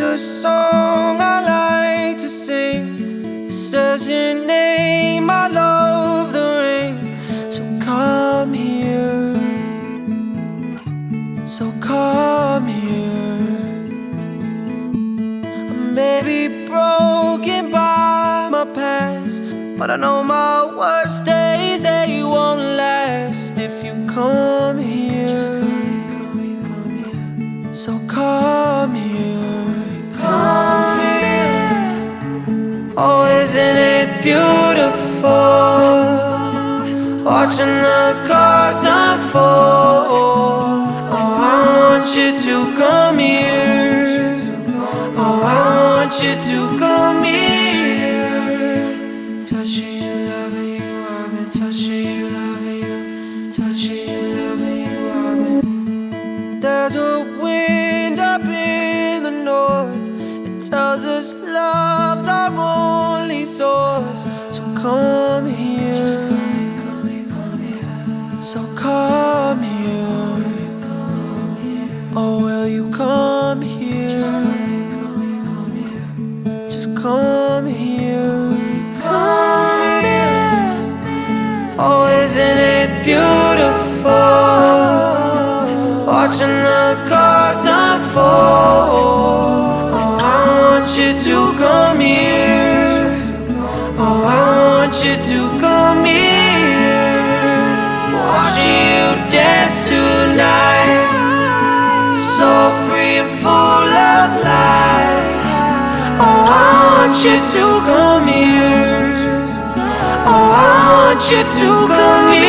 a song I like to sing. It says your name, I love the rain. So come here, so come here. I may be broken by my past, but I know my worst days, they won't last if you come here. So come here, come here. Oh, isn't it beautiful, watching the cards unfold? Oh, I want you to come here. Oh, I want you to come here. Touching you, loving you, I've been touching you, loving you, touching you, loving you, I've been. There's a wind up in the north, it tells us love's our only source. So come here, so come here. Oh, will you come here? Just come here, come here. Oh, isn't it beautiful, watching the cards unfold? Oh, I want you to come here. Oh, I want you to come here. Watching you dance tonight, so free and full of life. Oh, I want you to come here. Oh, I want you to come here.